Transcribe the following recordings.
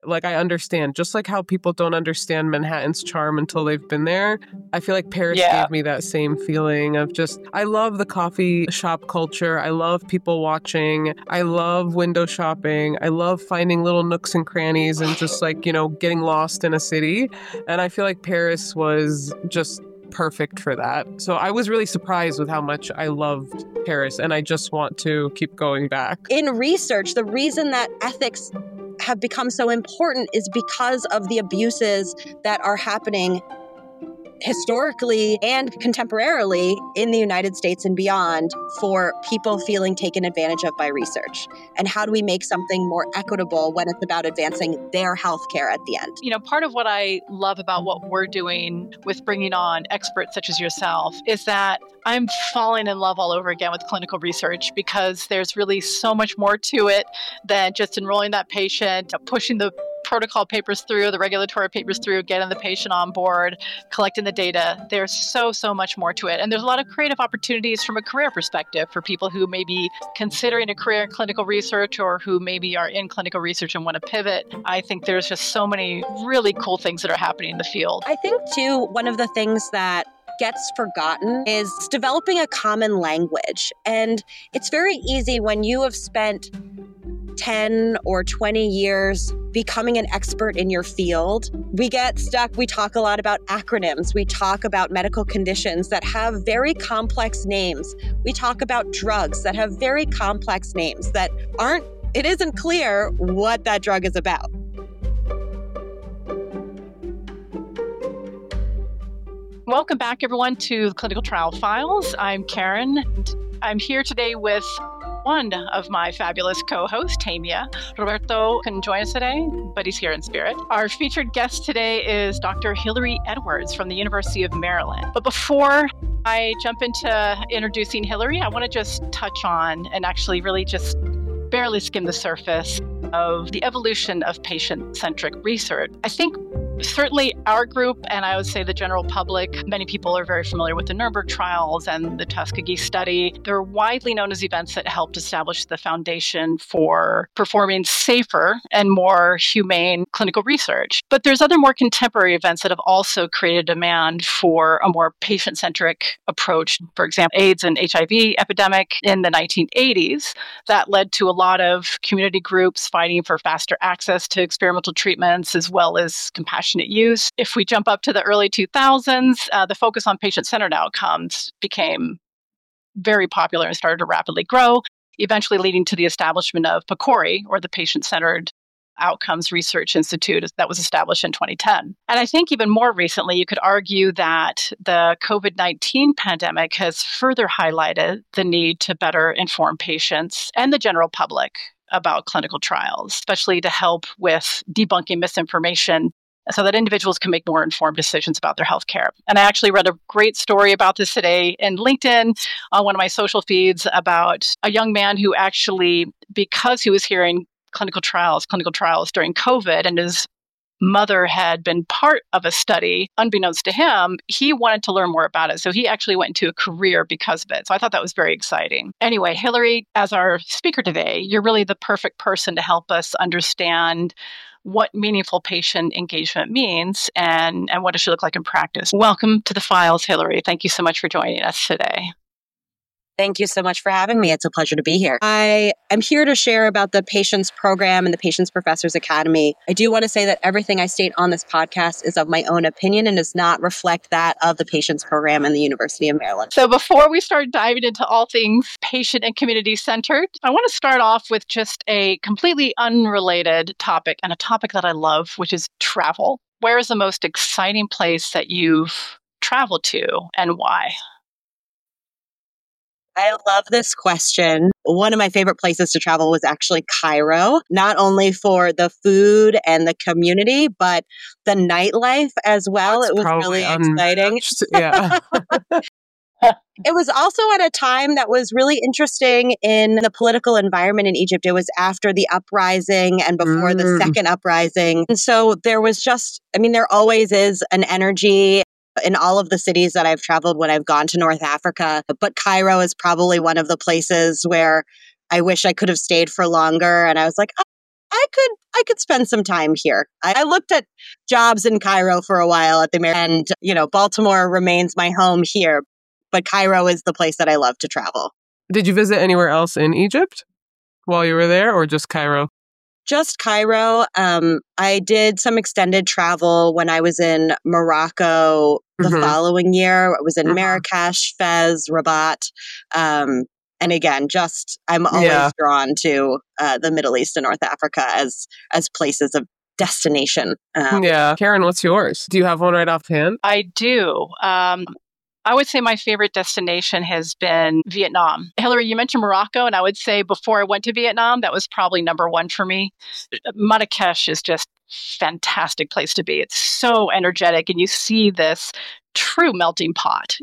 Like, I understand, just like how people don't understand Manhattan's charm until they've been there. I feel like Paris gave me that same feeling of just, I love the coffee shop culture. I love people watching. I love window shopping. I love finding little nooks and crannies and just like, getting lost in a city. And I feel like Paris was just perfect for that. So I was really surprised with how much I loved Paris, and I just want to keep going back. In research, the reason that ethics have become so important is because of the abuses that are happening historically and contemporarily in the United States and beyond for people feeling taken advantage of by research. And how do we make something more equitable when it's about advancing their healthcare at the end? Part of what I love about what we're doing with bringing on experts such as yourself is that I'm falling in love all over again with clinical research, because there's really so much more to it than just enrolling that patient, pushing the protocol papers through, the regulatory papers through, getting the patient on board, collecting the data. There's so much more to it. And there's a lot of creative opportunities from a career perspective for people who may be considering a career in clinical research or who maybe are in clinical research and want to pivot. I think there's just so many really cool things that are happening in the field. I think, too, one of the things that gets forgotten is developing a common language. And it's very easy when you have spent 10 or 20 years becoming an expert in your field. We get stuck. We talk a lot about acronyms. We talk about medical conditions that have very complex names. We talk about drugs that have very complex names that it isn't clear what that drug is about. Welcome back, everyone, to Clinical Trial Files. I'm Karen, and I'm here today with one of my fabulous co-hosts, Tamia. Roberto can join us today, but he's here in spirit. Our featured guest today is Dr. Hilary Edwards from the University of Maryland. But before I jump into introducing Hilary, I want to just touch on and actually really just barely skim the surface of the evolution of patient-centric research. I think certainly our group, and I would say the general public, many people are very familiar with the Nuremberg trials and the Tuskegee study. They're widely known as events that helped establish the foundation for performing safer and more humane clinical research. But there's other more contemporary events that have also created demand for a more patient-centric approach. For example, AIDS and HIV epidemic in the 1980s that led to a lot of community groups fighting for faster access to experimental treatments as well as compassionate use. If we jump up to the early 2000s, the focus on patient-centered outcomes became very popular and started to rapidly grow, eventually leading to the establishment of PCORI, or the Patient-Centered Outcomes Research Institute, that was established in 2010. And I think even more recently, you could argue that the COVID-19 pandemic has further highlighted the need to better inform patients and the general public about clinical trials, especially to help with debunking misinformation so that individuals can make more informed decisions about their healthcare. And I actually read a great story about this today in LinkedIn on one of my social feeds about a young man who actually, because he was hearing clinical trials during COVID, and his mother had been part of a study, unbeknownst to him, he wanted to learn more about it. So he actually went into a career because of it. So I thought that was very exciting. Anyway, Hilary, as our speaker today, you're really the perfect person to help us understand what meaningful patient engagement means and what it should look like in practice. Welcome to the files, Hilary. Thank you so much for joining us today. Thank you so much for having me. It's a pleasure to be here. I am here to share about the Patients Program and the Patients Professors Academy. I do want to say that everything I state on this podcast is of my own opinion and does not reflect that of the Patients Program and the University of Maryland. So before we start diving into all things patient and community centered, I want to start off with just a completely unrelated topic, and a topic that I love, which is travel. Where is the most exciting place that you've traveled to and why? I love this question. One of my favorite places to travel was actually Cairo, not only for the food and the community, but the nightlife as well. That's it was really exciting. Yeah. It was also at a time that was really interesting in the political environment in Egypt. It was after the uprising and before the second uprising. And so there was there always is an energy in all of the cities that I've traveled when I've gone to North Africa. But Cairo is probably one of the places where I wish I could have stayed for longer. And I was like, I could spend some time here. I looked at jobs in Cairo for a while at the American, and Baltimore remains my home here, but Cairo is the place that I love to travel. Did you visit anywhere else in Egypt while you were there, or just Cairo? Just Cairo. I did some extended travel when I was in Morocco the following year. I was in Marrakesh, Fez, Rabat. And again, I'm always drawn to the Middle East and North Africa as places of destination. Karen, what's yours? Do you have one right offhand? I do. I would say my favorite destination has been Vietnam. Hillary, you mentioned Morocco, and I would say before I went to Vietnam, that was probably number one for me. Marrakesh is just a fantastic place to be. It's so energetic, and you see this true melting pot.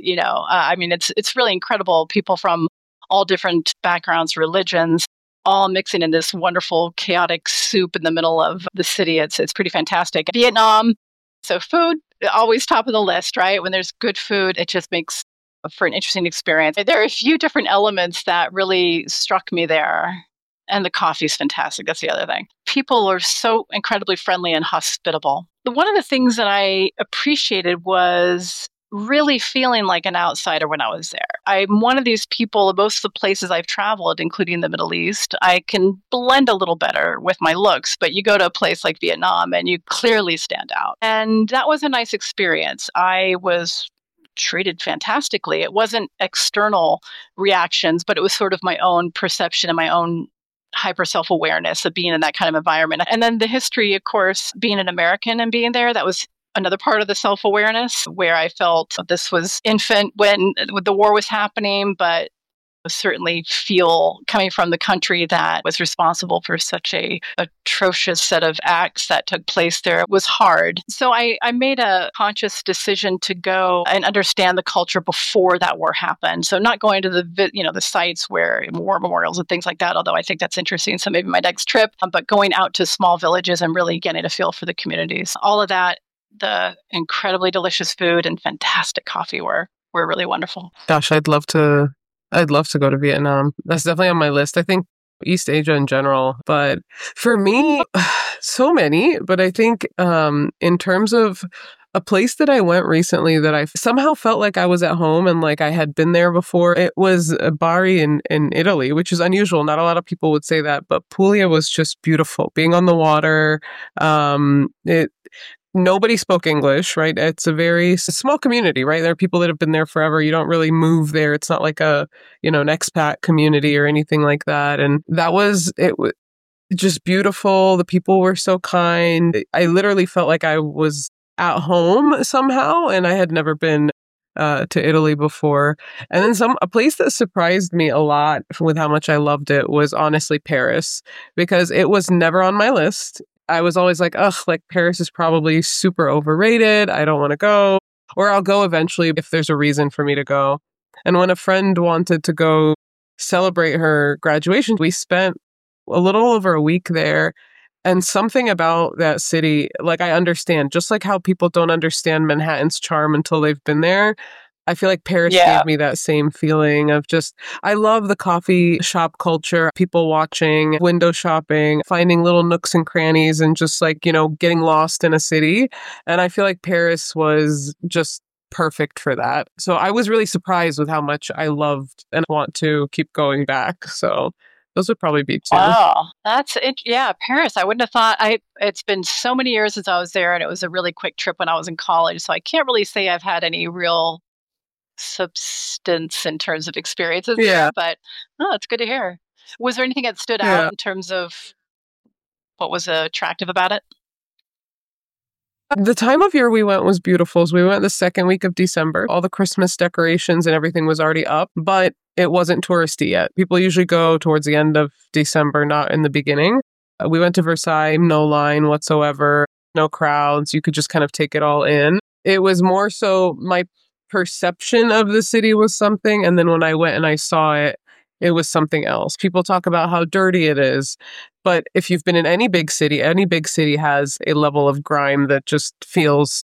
It's really incredible. People from all different backgrounds, religions, all mixing in this wonderful chaotic soup in the middle of the city. It's pretty fantastic. Vietnam, so food, always top of the list, right? When there's good food, it just makes for an interesting experience. There are a few different elements that really struck me there. And the coffee's fantastic. That's the other thing. People are so incredibly friendly and hospitable. One of the things that I appreciated was really feeling like an outsider when I was there. I'm one of these people, most of the places I've traveled, including the Middle East, I can blend a little better with my looks, but you go to a place like Vietnam and you clearly stand out. And that was a nice experience. I was treated fantastically. It wasn't external reactions, but it was sort of my own perception and my own hyper self-awareness of being in that kind of environment. And then the history, of course, being an American and being there, that was another part of the self-awareness where I felt this was infant when the war was happening, but certainly feel coming from the country that was responsible for such a atrocious set of acts that took place there was hard. So I made a conscious decision to go and understand the culture before that war happened. So not going to the sites where war memorials and things like that, although I think that's interesting. So maybe my next trip, but going out to small villages and really getting a feel for the communities. All of that, the incredibly delicious food and fantastic coffee were really wonderful. Gosh, I'd love to go to Vietnam. That's definitely on my list. I think East Asia in general, but for me, so many. But I think in terms of a place that I went recently that I somehow felt like I was at home and like I had been there before, it was Bari in Italy, which is unusual. Not a lot of people would say that, but Puglia was just beautiful. Being on the water, nobody spoke English, right? It's a very small community, right? There are people that have been there forever. You don't really move there. It's not like an expat community or anything like that. And it was just beautiful. The people were so kind. I literally felt like I was at home somehow, and I had never been to Italy before. And then a place that surprised me a lot with how much I loved it was honestly Paris, because it was never on my list. I was always like, Paris is probably super overrated. I don't want to go. Or I'll go eventually if there's a reason for me to go. And when a friend wanted to go celebrate her graduation, we spent a little over a week there. And something about that city, like I understand, just like how people don't understand Manhattan's charm until they've been there. I feel like Paris gave me that same feeling of I love the coffee shop culture, people watching, window shopping, finding little nooks and crannies and just getting lost in a city. And I feel like Paris was just perfect for that. So I was really surprised with how much I loved and want to keep going back. So those would probably be two. Wow, that's it. Yeah, Paris. I wouldn't have thought. It's been so many years since I was there, and it was a really quick trip when I was in college. So I can't really say I've had any real substance in terms of experiences there, but it's good to hear. Was there anything that stood out in terms of what was attractive about it? The time of year we went was beautiful. So we went the second week of December. All the Christmas decorations and everything was already up, but it wasn't touristy yet. People usually go towards the end of December, not in the beginning. We went to Versailles, no line whatsoever, no crowds. You could just kind of take it all in. It was more so my perception of the city was something, and then when I went and I saw it, it was something else. People talk about how dirty it is, but if you've been in any big city has a level of grime that just feels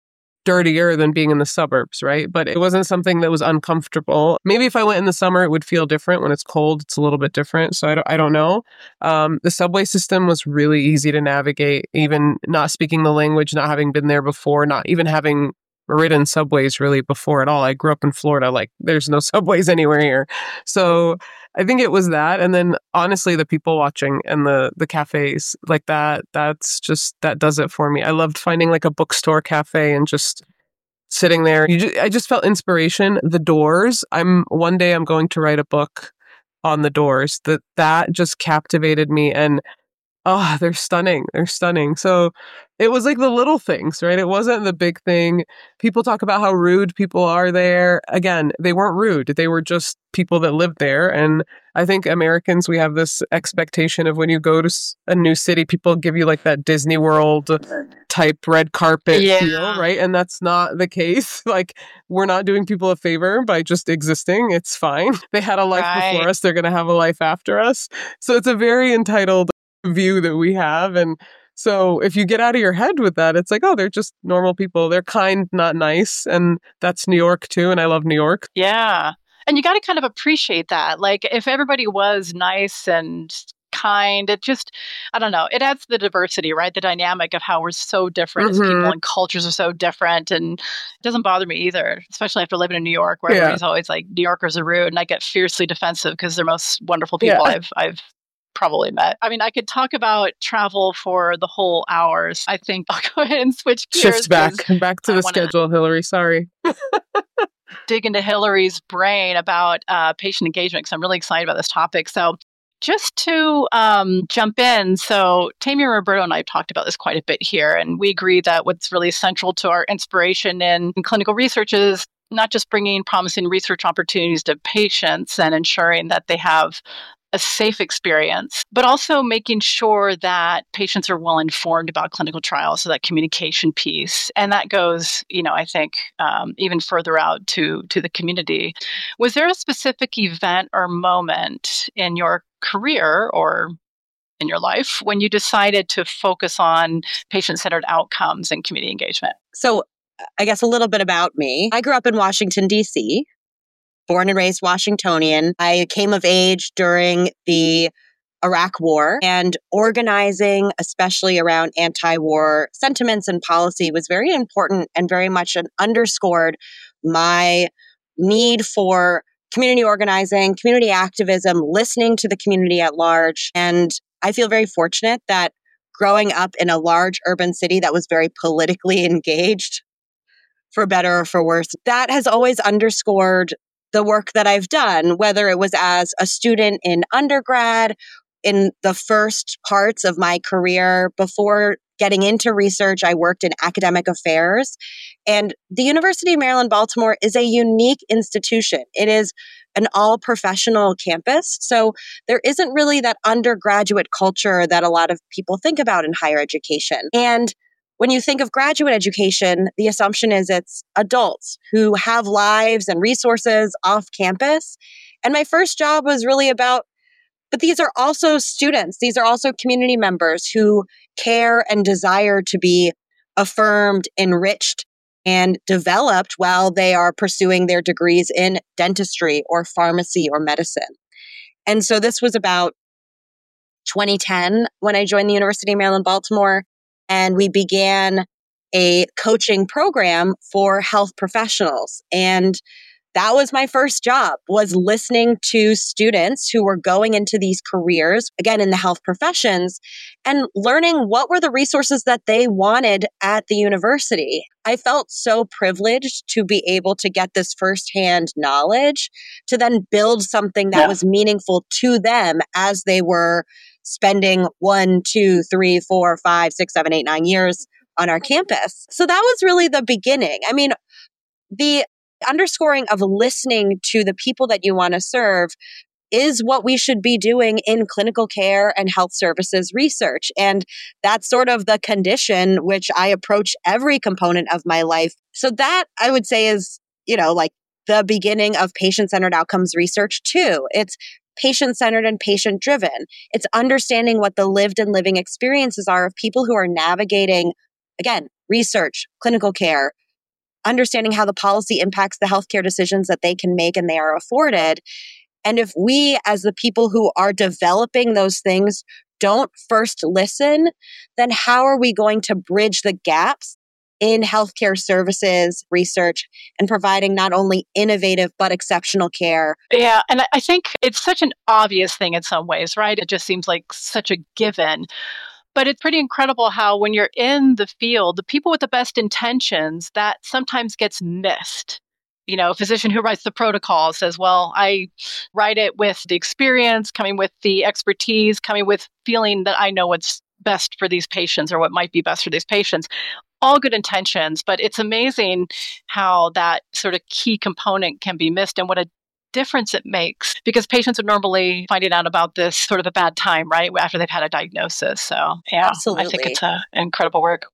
dirtier than being in the suburbs, right? But it wasn't something that was uncomfortable. Maybe if I went in the summer, it would feel different. When it's cold, it's a little bit different. So I don't know. The subway system was really easy to navigate, even not speaking the language, not having been there before, not even having ridden subways really before at all. I grew up in Florida, like there's no subways anywhere here. So I think it was that. And then honestly, the people watching and the cafes like that does it for me. I loved finding like a bookstore cafe and just sitting there. I just felt inspiration. The Doors. One day I'm going to write a book on the Doors. That just captivated me. And oh, they're stunning. They're stunning. So it was like the little things, right? It wasn't the big thing. People talk about how rude people are there. Again, they weren't rude. They were just people that lived there. And I think Americans, we have this expectation of when you go to a new city, people give you like that Disney World type red carpet feel, right? And that's not the case. Like, we're not doing people a favor by just existing. It's fine. They had a life before us. They're going to have a life after us. So it's a very entitled view that we have. And so if you get out of your head with that, it's like, oh, they're just normal people. They're kind, not nice. And that's New York too. And I love New York. Yeah. And you got to kind of appreciate that. Like if everybody was nice and kind, it just, I don't know, it adds to the diversity, right? The dynamic of how we're so different as people and cultures are so different. And it doesn't bother me either, especially after living in New York, where everybody's always like, New Yorkers are rude. And I get fiercely defensive because they're most wonderful people I've probably met. I mean, I could talk about travel for the whole hours. I think I'll go ahead and switch gears. Shift back to the schedule, Hillary. Sorry. Dig into Hillary's brain about patient engagement, because I'm really excited about this topic. So just to jump in, so Tammy Roberto and I have talked about this quite a bit here, and we agree that what's really central to our inspiration in clinical research is not just bringing promising research opportunities to patients and ensuring that they have a safe experience, but also making sure that patients are well informed about clinical trials, so that communication piece. And that goes, I think even further out to the community. Was there a specific event or moment in your career or in your life when you decided to focus on patient-centered outcomes and community engagement? So I guess a little bit about me. I grew up in Washington, D.C., born and raised Washingtonian. I came of age during the Iraq War, and organizing, especially around anti-war sentiments and policy, was very important and very much underscored my need for community organizing, community activism, listening to the community at large. And I feel very fortunate that growing up in a large urban city that was very politically engaged, for better or for worse, that has always underscored the work that I've done, whether it was as a student in undergrad, in the first parts of my career. Before getting into research, I worked in academic affairs. And the University of Maryland, Baltimore is a unique institution. It is an all-professional campus. So there isn't really that undergraduate culture that a lot of people think about in higher education. And when you think of graduate education, the assumption is it's adults who have lives and resources off campus. And my first job was really about, but these are also students. These are also community members who care and desire to be affirmed, enriched, and developed while they are pursuing their degrees in dentistry or pharmacy or medicine. And so this was about 2010 when I joined the University of Maryland, Baltimore. And we began a coaching program for health professionals. And that was my first job, was listening to students who were going into these careers, again, in the health professions, and learning what were the resources that they wanted at the university. I felt so privileged to be able to get this firsthand knowledge to then build something that was meaningful to them as they were spending 1, 2, 3, 4, 5, 6, 7, 8, 9 years on our campus. So that was really the beginning. I mean, the underscoring of listening to the people that you want to serve is what we should be doing in clinical care and health services research. And that's sort of the condition which I approach every component of my life. So that, I would say, is, like the beginning of patient-centered outcomes research too. It's patient-centered and patient-driven. It's understanding what the lived and living experiences are of people who are navigating, again, research, clinical care, understanding how the policy impacts the healthcare decisions that they can make and they are afforded. And if we, as the people who are developing those things, don't first listen, then how are we going to bridge the gaps in healthcare services, research, and providing not only innovative but exceptional care? Yeah, and I think it's such an obvious thing in some ways, right? It just seems like such a given. But it's pretty incredible how when you're in the field, the people with the best intentions, that sometimes gets missed. A physician who writes the protocol says, well, I write it with the experience, coming with the expertise, coming with feeling that I know what's best for these patients or what might be best for these patients. All good intentions, but it's amazing how that sort of key component can be missed and what a difference it makes, because patients are normally finding out about this sort of a bad time, right? After they've had a diagnosis. So, yeah, Absolutely. I think it's incredible work.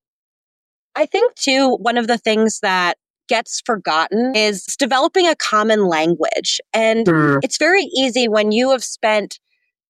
I think, too, one of the things that gets forgotten is developing a common language. And it's very easy when you have spent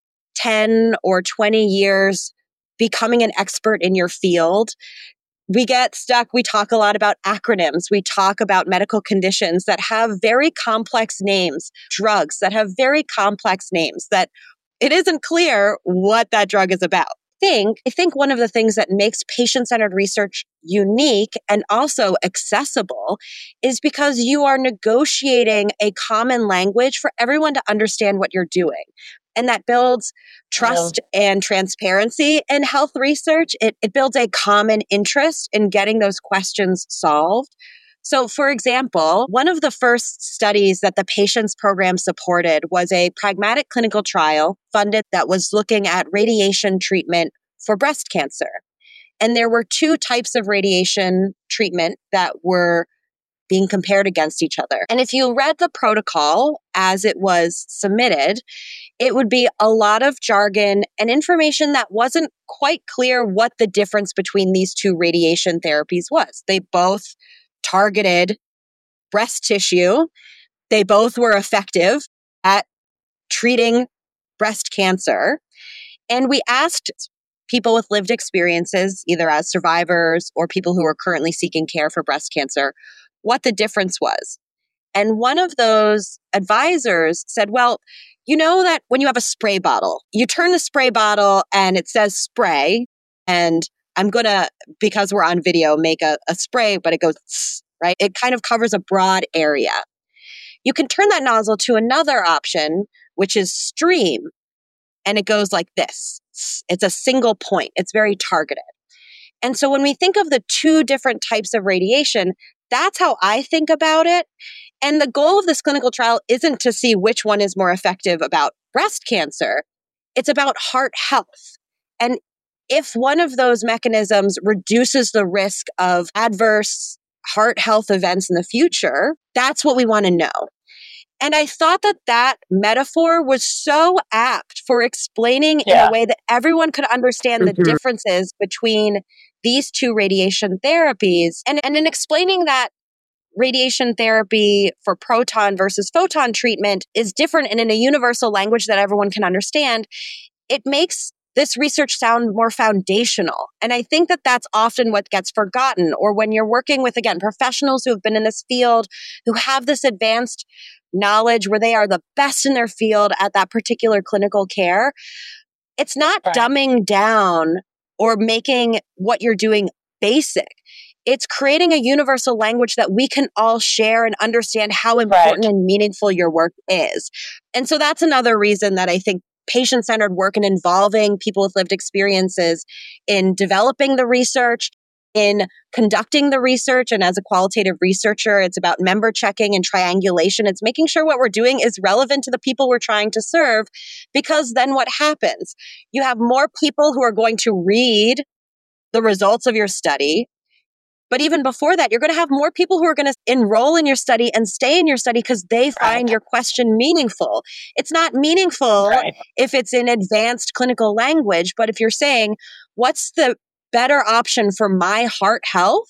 10 or 20 years becoming an expert in your field. We get stuck. We talk a lot about acronyms. We talk about medical conditions that have very complex names, drugs that have very complex names, that it isn't clear what that drug is about. I think one of the things that makes patient-centered research unique and also accessible is because you are negotiating a common language for everyone to understand what you're doing. And that builds trust and transparency in health research. It builds a common interest in getting those questions solved. So, for example, one of the first studies that the Patience Program supported was a pragmatic clinical trial funded that was looking at radiation treatment for breast cancer. And there were two types of radiation treatment that were being compared against each other. And if you read the protocol as it was submitted, it would be a lot of jargon and information that wasn't quite clear what the difference between these two radiation therapies was. They both targeted breast tissue. They both were effective at treating breast cancer. And we asked people with lived experiences, either as survivors or people who are currently seeking care for breast cancer, what the difference was. And one of those advisors said, well, you know that when you have a spray bottle, you turn the spray bottle and it says spray, and I'm going to, because we're on video, make a spray, but it goes, right? It kind of covers a broad area. You can turn that nozzle to another option, which is stream, and it goes like this. It's a single point. It's very targeted. And so when we think of the two different types of radiation, that's how I think about it. And the goal of this clinical trial isn't to see which one is more effective about breast cancer. It's about heart health. And if one of those mechanisms reduces the risk of adverse heart health events in the future, that's what we want to know. And I thought that metaphor was so apt for explaining in a way that everyone could understand the differences between these two radiation therapies. And in explaining that radiation therapy for proton versus photon treatment is different and in a universal language that everyone can understand, it makes this research sound more foundational. And I think that that's often what gets forgotten, or when you're working with, again, professionals who have been in this field, who have this advanced knowledge where they are the best in their field at that particular clinical care. It's not dumbing down or making what you're doing basic. It's creating a universal language that we can all share and understand how important and meaningful your work is. And so that's another reason that I think patient-centered work and involving people with lived experiences in developing the research, in conducting the research, and as a qualitative researcher, it's about member checking and triangulation. It's making sure what we're doing is relevant to the people we're trying to serve, because then what happens? You have more people who are going to read the results of your study. But even before that, you're going to have more people who are going to enroll in your study and stay in your study because they find your question meaningful. It's not meaningful if it's in advanced clinical language, but if you're saying, what's the better option for my heart health?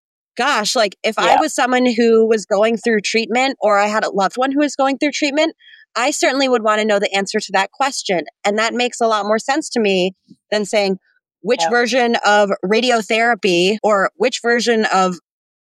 Gosh, like if I was someone who was going through treatment, or I had a loved one who was going through treatment, I certainly would want to know the answer to that question. And that makes a lot more sense to me than saying, which version of radiotherapy or which version of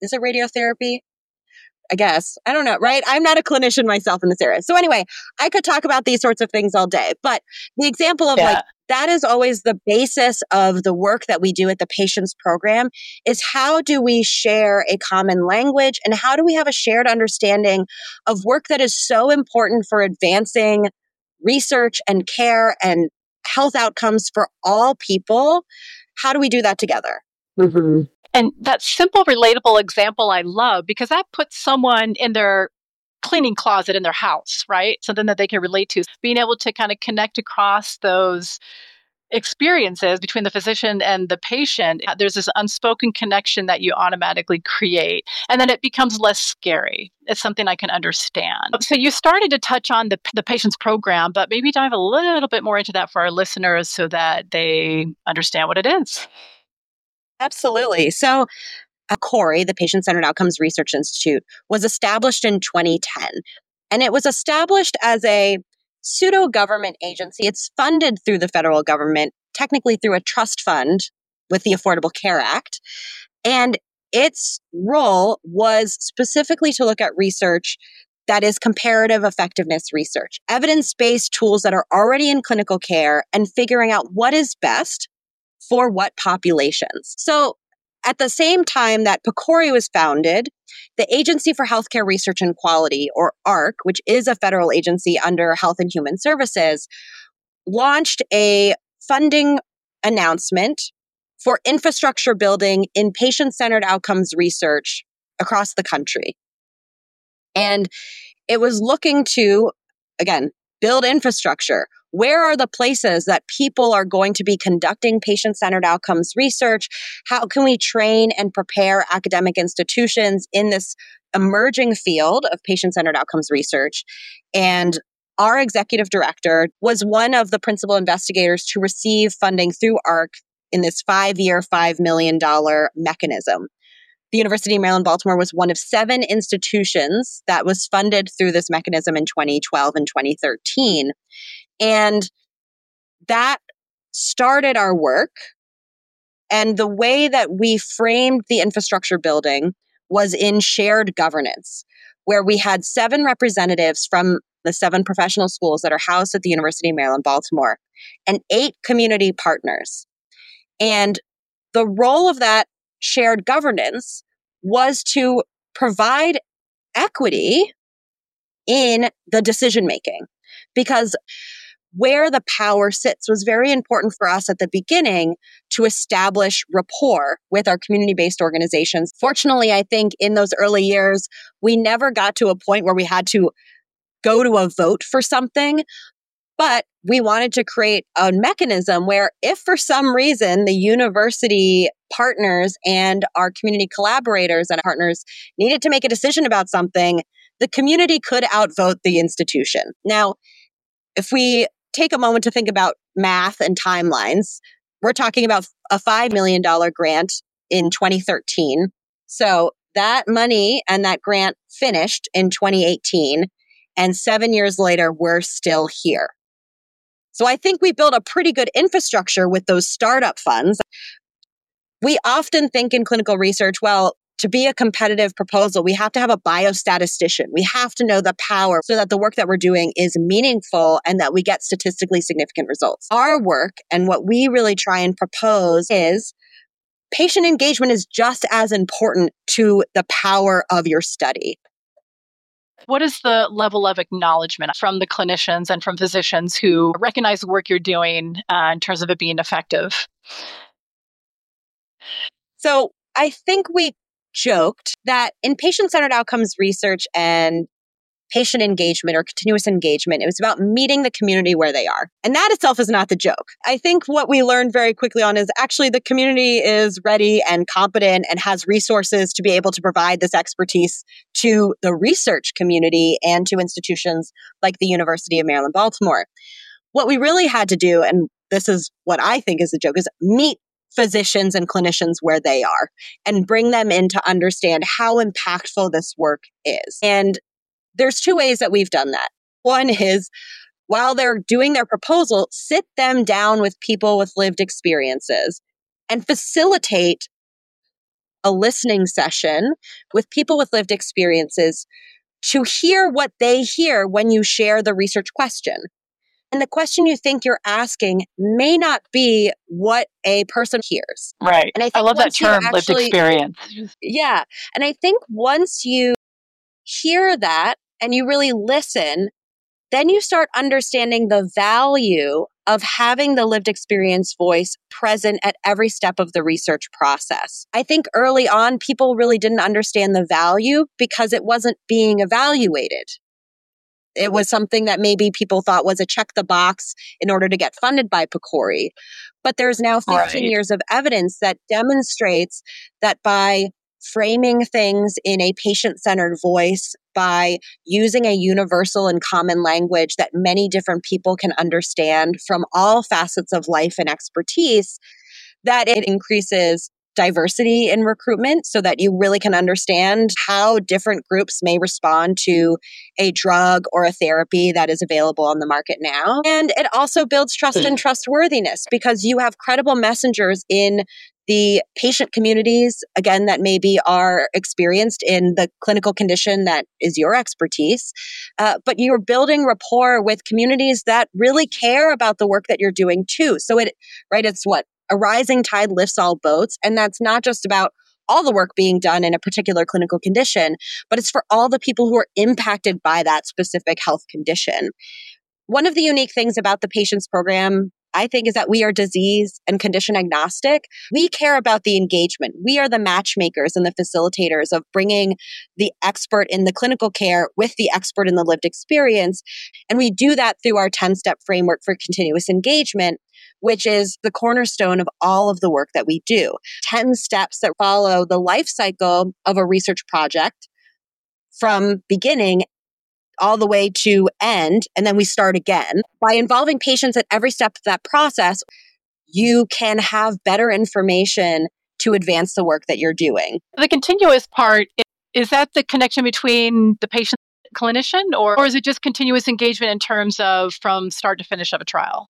Is it radiotherapy? I guess. I don't know, right? I'm not a clinician myself in this area. So anyway, I could talk about these sorts of things all day. But the example of that is always the basis of the work that we do at the Patience Program is how do we share a common language and how do we have a shared understanding of work that is so important for advancing research and care and health outcomes for all people? How do we do that together? Mm-hmm. And that simple, relatable example I love because that puts someone in their cleaning closet in their house, right? Something that they can relate to. Being able to kind of connect across those experiences between the physician and the patient, there's this unspoken connection that you automatically create. And then it becomes less scary. It's something I can understand. So you started to touch on the Patience Program, but maybe dive a little bit more into that for our listeners so that they understand what it is. Absolutely. So CORI, the Patient-Centered Outcomes Research Institute, was established in 2010. And it was established as a pseudo-government agency. It's funded through the federal government, technically through a trust fund with the Affordable Care Act. And its role was specifically to look at research that is comparative effectiveness research, evidence-based tools that are already in clinical care and figuring out what is best for what populations. So at the same time that PCORI was founded, the Agency for Healthcare Research and Quality, or AHRQ, which is a federal agency under Health and Human Services, launched a funding announcement for infrastructure building in patient-centered outcomes research across the country. And it was looking to, again, build infrastructure. Where are the places that people are going to be conducting patient-centered outcomes research? How can we train and prepare academic institutions in this emerging field of patient-centered outcomes research? And our executive director was one of the principal investigators to receive funding through AHRQ in this 5-year, $5 million mechanism. The University of Maryland, Baltimore was one of 7 institutions that was funded through this mechanism in 2012 and 2013. And that started our work. And the way that we framed the infrastructure building was in shared governance, where we had 7 representatives from the 7 professional schools that are housed at the University of Maryland, Baltimore, and 8 community partners. And the role of that shared governance was to provide equity in the decision making, because where the power sits was very important for us at the beginning to establish rapport with our community-based organizations. Fortunately, I think in those early years, we never got to a point where we had to go to a vote for something, but we wanted to create a mechanism where if for some reason the university partners and our community collaborators and partners needed to make a decision about something, the community could outvote the institution. Now, if we take a moment to think about math and timelines, we're talking about a $5 million grant in 2013. So that money and that grant finished in 2018. And 7 years later, we're still here. So I think we built a pretty good infrastructure with those startup funds. We often think in clinical research, well, to be a competitive proposal, we have to have a biostatistician. We have to know the power so that the work that we're doing is meaningful and that we get statistically significant results. Our work and what we really try and propose is patient engagement is just as important to the power of your study. What is the level of acknowledgement from the clinicians and from physicians who recognize the work you're doing in terms of it being effective? So I think we joked that in patient-centered outcomes research and patient engagement or continuous engagement, it was about meeting the community where they are. And that itself is not the joke. I think what we learned very quickly on is actually the community is ready and competent and has resources to be able to provide this expertise to the research community and to institutions like the University of Maryland, Baltimore. What we really had to do, and this is what I think is the joke, is meet physicians and clinicians where they are and bring them in to understand how impactful this work is. And there's 2 ways that we've done that. One is while they're doing their proposal, sit them down with people with lived experiences and facilitate a listening session with people with lived experiences to hear what they hear when you share the research question. And the question you think you're asking may not be what a person hears. Right. And I love that term, lived experience. Yeah. And I think once you hear that and you really listen, then you start understanding the value of having the lived experience voice present at every step of the research process. I think early on, people really didn't understand the value because it wasn't being evaluated. It was something that maybe people thought was a check the box in order to get funded by PCORI. But there's now 15 years of evidence that demonstrates that by framing things in a patient-centered voice, by using a universal and common language that many different people can understand from all facets of life and expertise, that it increases diversity in recruitment so that you really can understand how different groups may respond to a drug or a therapy that is available on the market now. And it also builds trust and trustworthiness because you have credible messengers in the patient communities, again, that maybe are experienced in the clinical condition that is your expertise. But you're building rapport with communities that really care about the work that you're doing too. So it's what? A rising tide lifts all boats. And that's not just about all the work being done in a particular clinical condition, but it's for all the people who are impacted by that specific health condition. One of the unique things about the Patients Program, I think, is that we are disease and condition agnostic. We care about the engagement. We are the matchmakers and the facilitators of bringing the expert in the clinical care with the expert in the lived experience. And we do that through our 10-step framework for continuous engagement, which is the cornerstone of all of the work that we do. 10 steps that follow the life cycle of a research project from beginning all the way to end, and then we start again. By involving patients at every step of that process, you can have better information to advance the work that you're doing. The continuous part, is that the connection between the patient and clinician, or is it just continuous engagement in terms of from start to finish of a trial?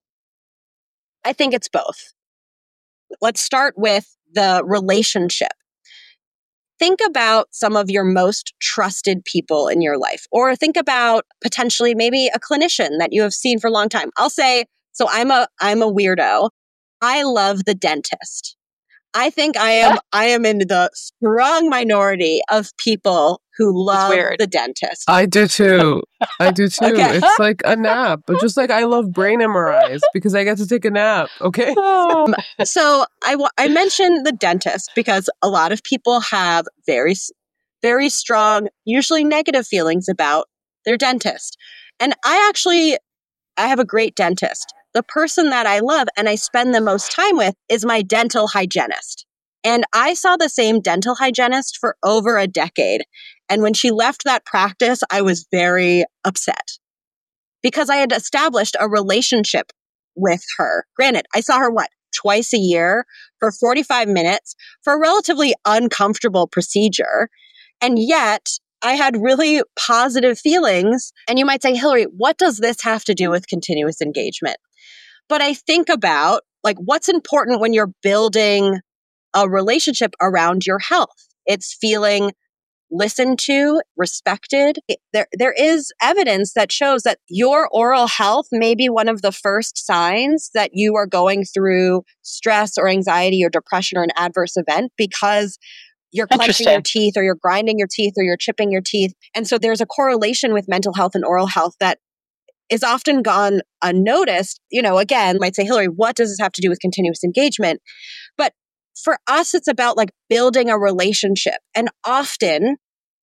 I think it's both. Let's start with the relationship. Think about some of your most trusted people in your life, or think about potentially maybe a clinician that you have seen for a long time. I'll say, so I'm a weirdo. I love the dentist. I think I am in the strong minority of people who love the dentist. I do too. Okay. It's like a nap, but just like I love brain MRIs because I get to take a nap. Okay. So I mentioned the dentist because a lot of people have very, very strong, usually negative feelings about their dentist. And I have a great dentist. The person that I love and I spend the most time with is my dental hygienist. And I saw the same dental hygienist for over a decade. And when she left that practice, I was very upset because I had established a relationship with her. Granted, I saw her, twice a year for 45 minutes for a relatively uncomfortable procedure. And yet I had really positive feelings. And you might say, Hillary, what does this have to do with continuous engagement? But I think about what's important when you're building a relationship around your health. It's feeling listened to, respected. There is evidence that shows that your oral health may be one of the first signs that you are going through stress or anxiety or depression or an adverse event because you're clenching your teeth or you're grinding your teeth or you're chipping your teeth. And so there's a correlation with mental health and oral health that is often gone unnoticed. Again, might say, Hillary, what does this have to do with continuous engagement? But for us, it's about building a relationship. And often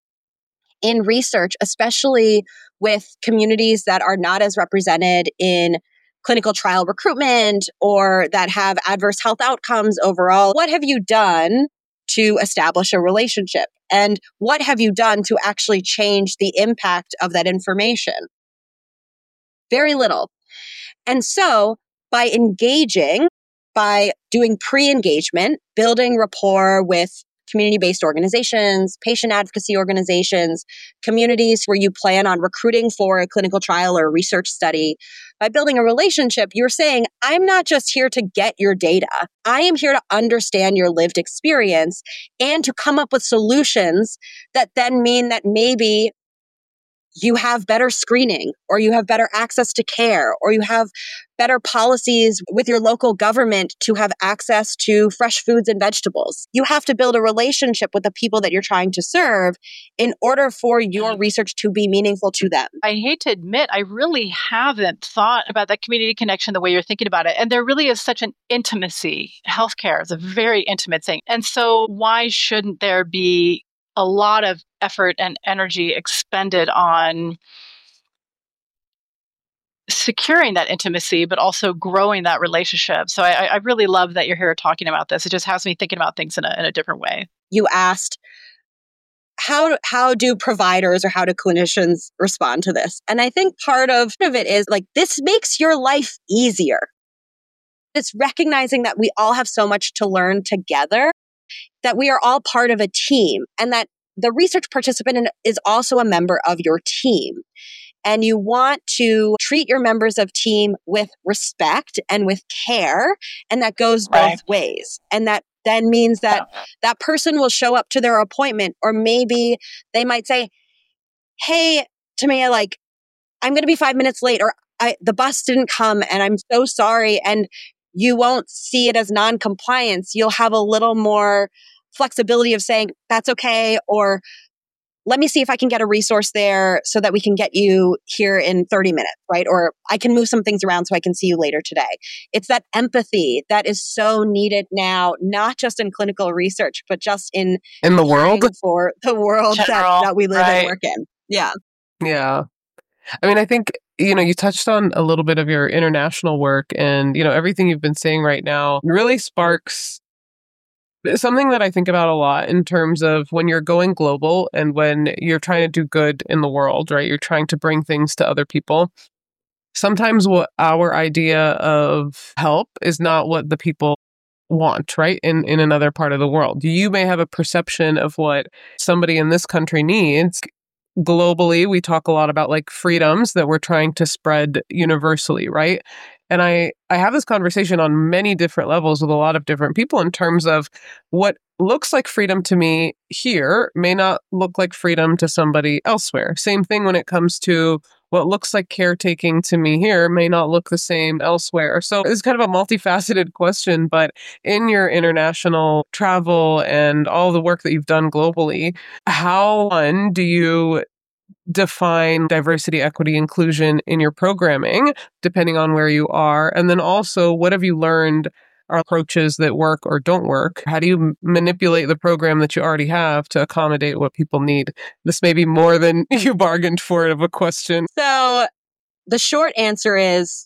in research, especially with communities that are not as represented in clinical trial recruitment or that have adverse health outcomes overall, what have you done to establish a relationship? And what have you done to actually change the impact of that information? Very little. And so by engaging, by doing pre-engagement, building rapport with community-based organizations, patient advocacy organizations, communities where you plan on recruiting for a clinical trial or a research study. By building a relationship, you're saying, I'm not just here to get your data. I am here to understand your lived experience and to come up with solutions that then mean that maybe you have better screening, or you have better access to care, or you have better policies with your local government to have access to fresh foods and vegetables. You have to build a relationship with the people that you're trying to serve in order for your research to be meaningful to them. I hate to admit, I really haven't thought about that community connection the way you're thinking about it. And there really is such an intimacy. Healthcare is a very intimate thing. And so why shouldn't there be a lot of effort and energy expended on securing that intimacy, but also growing that relationship? So I really love that you're here talking about this. It just has me thinking about things in a different way. You asked, how do providers or how do clinicians respond to this? And I think part of it is like, this makes your life easier. It's recognizing that we all have so much to learn together, that we are all part of a team, and that the research participant is also a member of your team. And you want to treat your members of team with respect and with care. And that goes both ways. And that then means that that person will show up to their appointment, or maybe they might say, hey, Tamia, like, I'm going to be 5 minutes late, or the bus didn't come and I'm so sorry. And you won't see it as non-compliance. You'll have a little more flexibility of saying, that's okay, or let me see if I can get a resource there so that we can get you here in 30 minutes, right? Or I can move some things around so I can see you later today. It's that empathy that is so needed now, not just in clinical research, but just in the world, for the world that we live and work in. Yeah. Yeah. I mean, I think, you touched on a little bit of your international work, and, everything you've been saying right now really sparks something that I think about a lot in terms of when you're going global and when you're trying to do good in the world, right? You're trying to bring things to other people. Sometimes what our idea of help is not what the people want, right? In another part of the world. You may have a perception of what somebody in this country needs. Globally, we talk a lot about like freedoms that we're trying to spread universally, right? And I have this conversation on many different levels with a lot of different people in terms of what looks like freedom to me here may not look like freedom to somebody elsewhere. Same thing when it comes to what looks like caretaking to me here may not look the same elsewhere. So it's kind of a multifaceted question, but in your international travel and all the work that you've done globally, how do you define diversity, equity, inclusion in your programming, depending on where you are? And then also, what have you learned are approaches that work or don't work? How do you manipulate the program that you already have to accommodate what people need? This may be more than you bargained for of a question. So the short answer is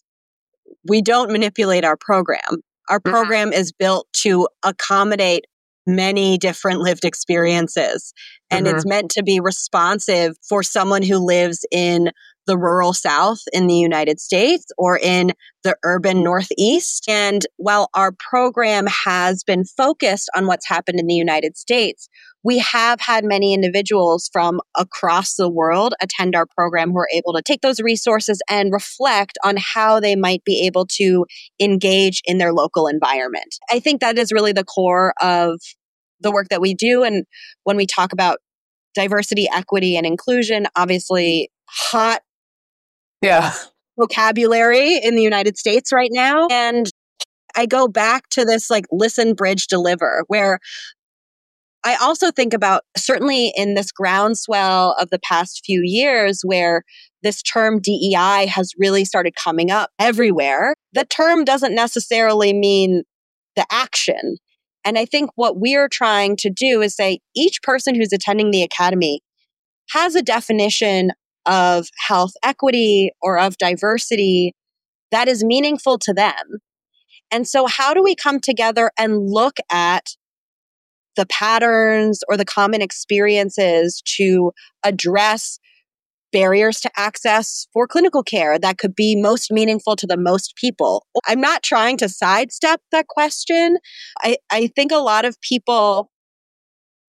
we don't manipulate our program. Our program is built to accommodate many different lived experiences. And it's meant to be responsive for someone who lives in the rural South in the United States or in the urban Northeast. And while our program has been focused on what's happened in the United States, we have had many individuals from across the world attend our program who are able to take those resources and reflect on how they might be able to engage in their local environment. I think that is really the core of the work that we do. And when we talk about diversity, equity, and inclusion, obviously hot vocabulary in the United States right now. And I go back to this like listen, bridge, deliver, where I also think about, certainly in this groundswell of the past few years where this term DEI has really started coming up everywhere, the term doesn't necessarily mean the action. And I think what we're trying to do is say each person who's attending the academy has a definition of health equity or of diversity that is meaningful to them. And so how do we come together and look at the patterns or the common experiences to address barriers to access for clinical care that could be most meaningful to the most people? I'm not trying to sidestep that question. I think a lot of people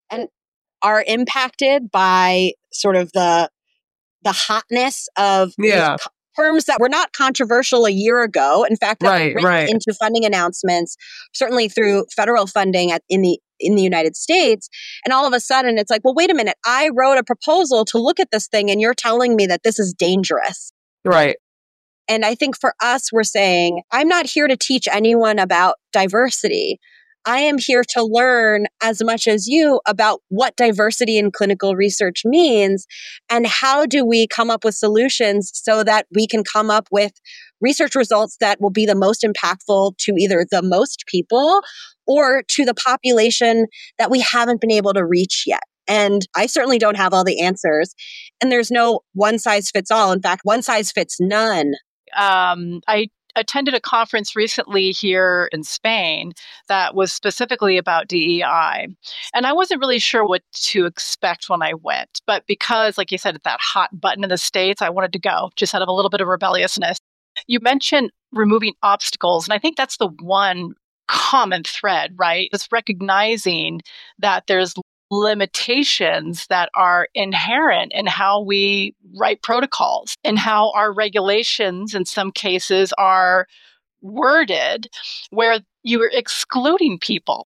are impacted by sort of the hotness of these terms that were not controversial a year ago. In fact, that were written into funding announcements, certainly through federal funding in the United States. And all of a sudden, it's like, well, wait a minute. I wrote a proposal to look at this thing, and you're telling me that this is dangerous. Right. And I think for us, we're saying, I'm not here to teach anyone about diversity. I am here to learn as much as you about what diversity in clinical research means and how do we come up with solutions so that we can come up with research results that will be the most impactful to either the most people or to the population that we haven't been able to reach yet. And I certainly don't have all the answers. And there's no one size fits all. In fact, one size fits none. I attended a conference recently here in Spain that was specifically about DEI. And I wasn't really sure what to expect when I went. But because, like you said, it's that hot button in the States, I wanted to go just out of a little bit of rebelliousness. You mentioned removing obstacles. And I think that's the one common thread, right? It's recognizing that there's limitations that are inherent in how we write protocols and how our regulations in some cases are worded where you are excluding people.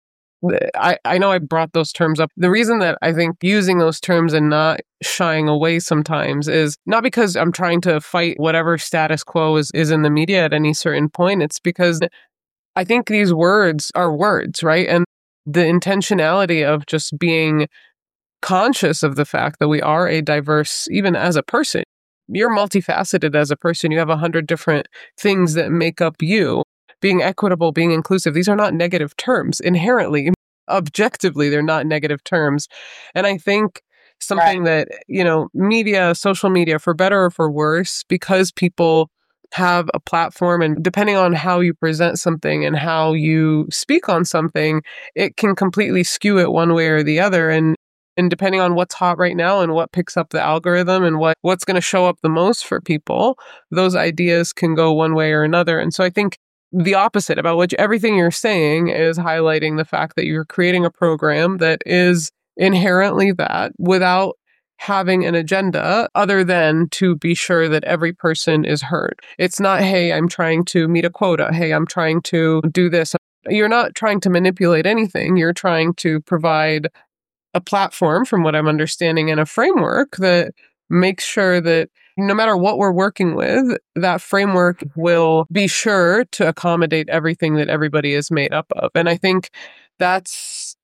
I know I brought those terms up. The reason that I think using those terms and not shying away sometimes is not because I'm trying to fight whatever status quo is in the media at any certain point. It's because I think these words are words, right? And the intentionality of just being conscious of the fact that we are a diverse, even as a person. You're multifaceted as a person. You have 100 different things that make up you. Being equitable, being inclusive, these are not negative terms. Inherently, objectively, they're not negative terms. And I think something that, media, social media, for better or for worse, because people have a platform and depending on how you present something and how you speak on something, it can completely skew it one way or the other. And depending on what's hot right now and what picks up the algorithm and what's going to show up the most for people, those ideas can go one way or another. And so I think the opposite about which everything you're saying is highlighting the fact that you're creating a program that is inherently that without having an agenda other than to be sure that every person is heard. It's not, hey, I'm trying to meet a quota. Hey, I'm trying to do this. You're not trying to manipulate anything. You're trying to provide a platform, from what I'm understanding, and a framework that makes sure that no matter what we're working with, that framework will be sure to accommodate everything that everybody is made up of. And I think that's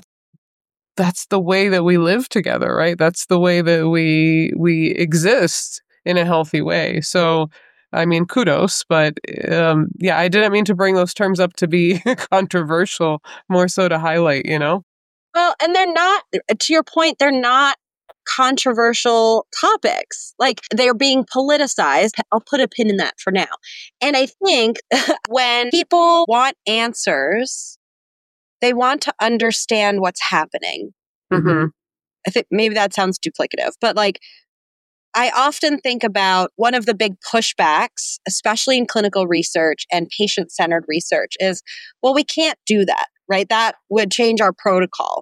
the way that we live together, right? That's the way that we exist in a healthy way. So, I mean, kudos, but I didn't mean to bring those terms up to be controversial, more so to highlight, Well, and they're not, to your point, they're not controversial topics. Like, they're being politicized. I'll put a pin in that for now. And I think when people want answers, they want to understand what's happening. Mm-hmm. I think maybe that sounds duplicative, but I often think about one of the big pushbacks, especially in clinical research and patient-centered research, is, well, we can't do that, right? That would change our protocol.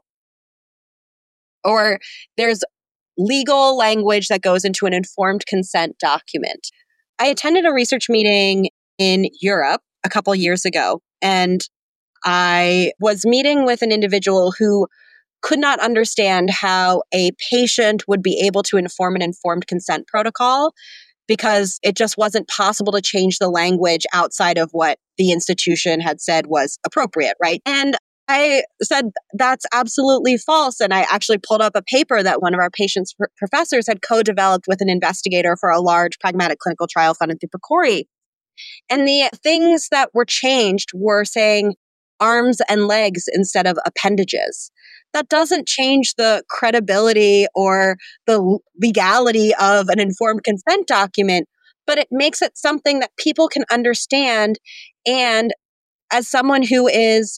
Or there's legal language that goes into an informed consent document. I attended a research meeting in Europe a couple years ago, and I was meeting with an individual who could not understand how a patient would be able to inform an informed consent protocol because it just wasn't possible to change the language outside of what the institution had said was appropriate, right? And I said, that's absolutely false. And I actually pulled up a paper that one of our patient's professors had co-developed with an investigator for a large pragmatic clinical trial funded through PCORI. And the things that were changed were saying arms and legs instead of appendages. That doesn't change the credibility or the legality of an informed consent document, but it makes it something that people can understand. And as someone who is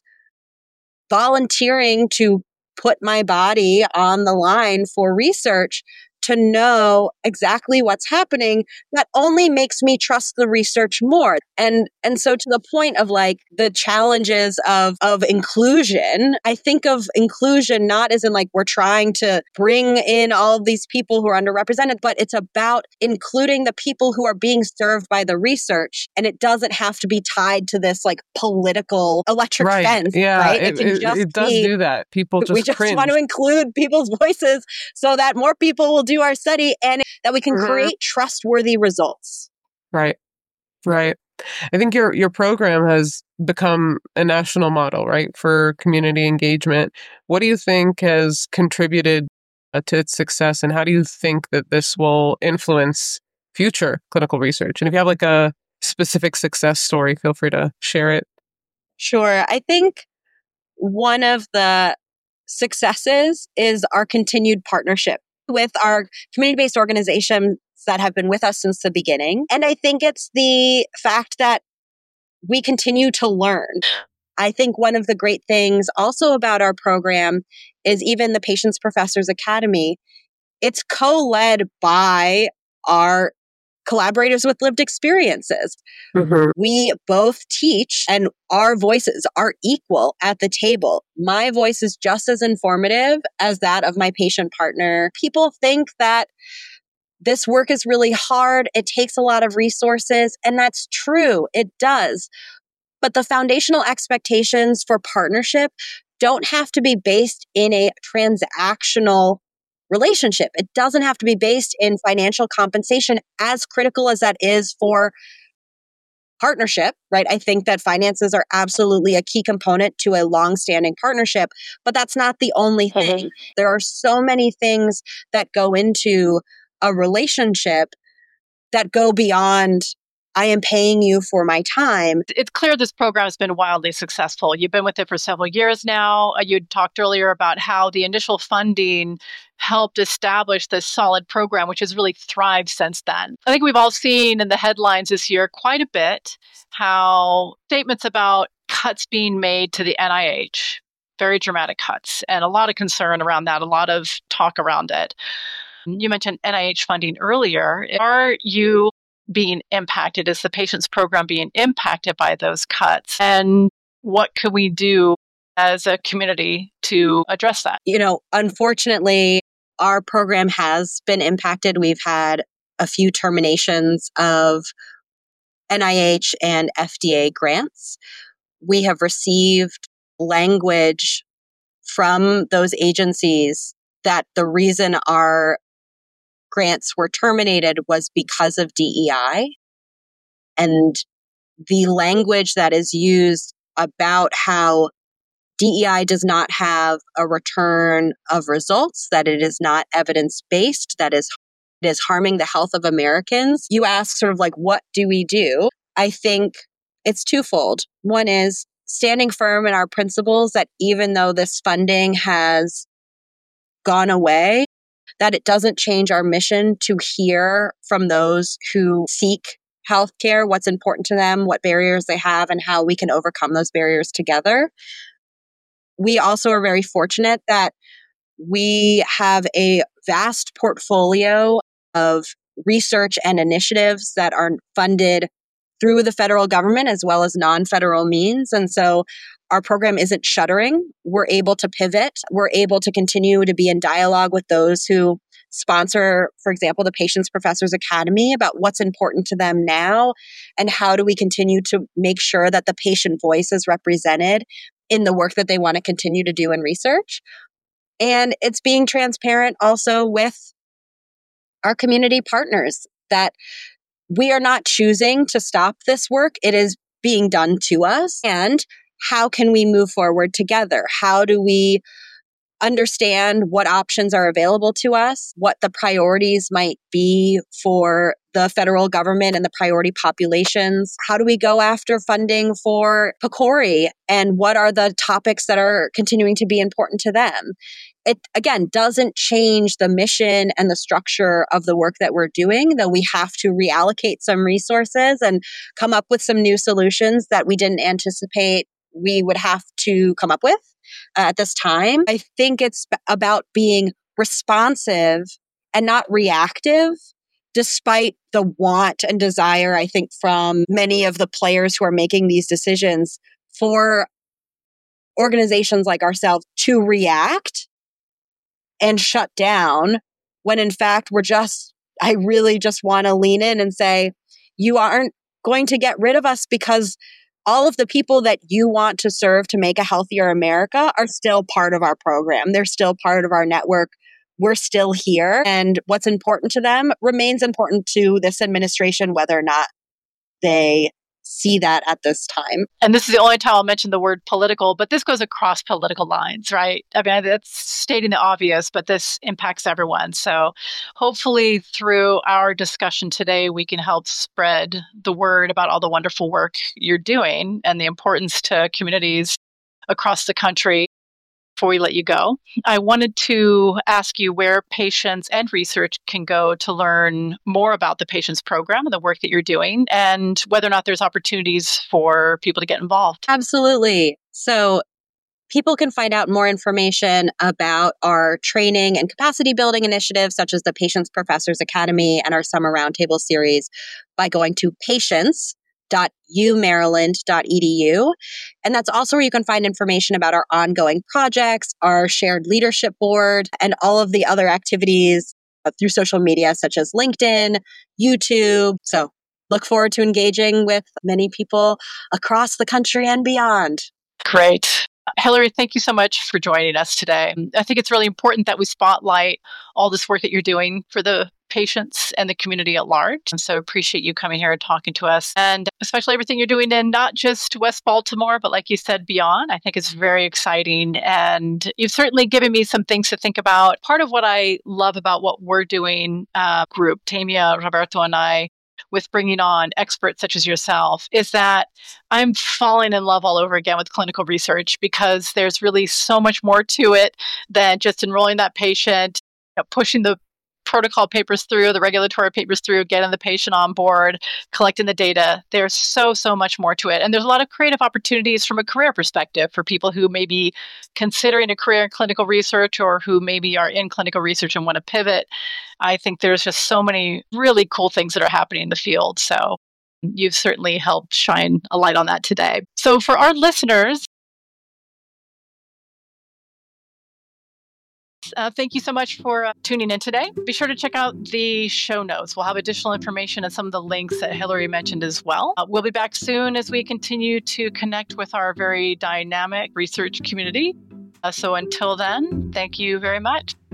volunteering to put my body on the line for research, to know exactly what's happening, that only makes me trust the research more. And so to the point of like the challenges of inclusion, I think of inclusion not as in like we're trying to bring in all of these people who are underrepresented, but it's about including the people who are being served by the research. And it doesn't have to be tied to this like political electric fence, right? It does do that. People just we just cringe. want to include people's voices so that more people will do our study and that we can create trustworthy results. Right. I think your program has become a national model, right, for community engagement. What do you think has contributed to its success, and how do you think that this will influence future clinical research? And if you have like a specific success story, feel free to share it. Sure. I think one of the successes is our continued partnership with our community-based organizations that have been with us since the beginning. And I think it's the fact that we continue to learn. I think one of the great things also about our program is even the Patients Professors Academy. It's co-led by our collaborators with lived experiences. We both teach and our voices are equal at the table. My voice is just as informative as that of my patient partner. People think that this work is really hard. It takes a lot of resources, and that's true. It does. But the foundational expectations for partnership don't have to be based in a transactional relationship. It doesn't have to be based in financial compensation, as critical as that is for partnership, right? I think that finances are absolutely a key component to a long-standing partnership, but that's not the only thing. There are so many things that go into a relationship that go beyond, I am paying you for my time. It's clear this program has been wildly successful. You've been with it for several years now. You talked earlier about how the initial funding helped establish this solid program, which has really thrived since then. I think we've all seen in the headlines this year quite a bit how statements about cuts being made to the NIH, very dramatic cuts, and a lot of concern around that, a lot of talk around it. You mentioned NIH funding earlier. Are you being impacted? Is the patients program being impacted by those cuts? And what could we do as a community to address that? Unfortunately, our program has been impacted. We've had a few terminations of NIH and FDA grants. We have received language from those agencies that the reason our grants were terminated was because of DEI. And the language that is used about how DEI does not have a return of results, that it is not evidence-based, that it is harming the health of Americans. You ask sort of like, what do we do? I think it's twofold. One is standing firm in our principles that even though this funding has gone away, that it doesn't change our mission to hear from those who seek healthcare, what's important to them, what barriers they have, and how we can overcome those barriers together. We also are very fortunate that we have a vast portfolio of research and initiatives that are funded through the federal government as well as non-federal means. And so our program isn't shuttering. We're able to pivot. We're able to continue to be in dialogue with those who sponsor, for example, the Patients Professors Academy about what's important to them now and how do we continue to make sure that the patient voice is represented in the work that they want to continue to do in research. And it's being transparent also with our community partners that we are not choosing to stop this work. It is being done to us. And how can we move forward together? How do we understand what options are available to us, what the priorities might be for the federal government and the priority populations? How do we go after funding for PCORI? And what are the topics that are continuing to be important to them? It, again, doesn't change the mission and the structure of the work that we're doing, though we have to reallocate some resources and come up with some new solutions that we didn't anticipate we would have to come up with at this time. I think it's about being responsive and not reactive, despite the want and desire, I think, from many of the players who are making these decisions for organizations like ourselves to react and shut down, when in fact I really just want to lean in and say, you aren't going to get rid of us, because all of the people that you want to serve to make a healthier America are still part of our program. They're still part of our network. We're still here. And what's important to them remains important to this administration, whether or not they see that at this time. And this is the only time I'll mention the word political, but this goes across political lines, right? I mean, that's stating the obvious, but this impacts everyone. So hopefully through our discussion today, we can help spread the word about all the wonderful work you're doing and the importance to communities across the country. Before we let you go, I wanted to ask you where patients and research can go to learn more about the Patience Program and the work that you're doing, and whether or not there's opportunities for people to get involved. Absolutely. So people can find out more information about our training and capacity building initiatives, such as the Patience Professors Academy and our Summer Roundtable series, by going to patience.umaryland.edu. And that's also where you can find information about our ongoing projects, our shared leadership board, and all of the other activities through social media, such as LinkedIn, YouTube. So look forward to engaging with many people across the country and beyond. Great. Hillary, thank you so much for joining us today. I think it's really important that we spotlight all this work that you're doing for the patients and the community at large. And so appreciate you coming here and talking to us, and especially everything you're doing in not just West Baltimore, but like you said, beyond. I think it's very exciting. And you've certainly given me some things to think about. Part of what I love about what we're doing, group, Tamia, Roberto, and I, with bringing on experts such as yourself, is that I'm falling in love all over again with clinical research, because there's really so much more to it than just enrolling that patient, pushing the protocol papers through, the regulatory papers through, getting the patient on board, collecting the data. There's so much more to it. And there's a lot of creative opportunities from a career perspective for people who may be considering a career in clinical research, or who maybe are in clinical research and want to pivot. I think there's just so many really cool things that are happening in the field. So you've certainly helped shine a light on that today. So for our listeners, thank you so much for tuning in today. Be sure to check out the show notes. We'll have additional information and some of the links that Hillary mentioned as well. We'll be back soon as we continue to connect with our very dynamic research community. So until then, thank you very much.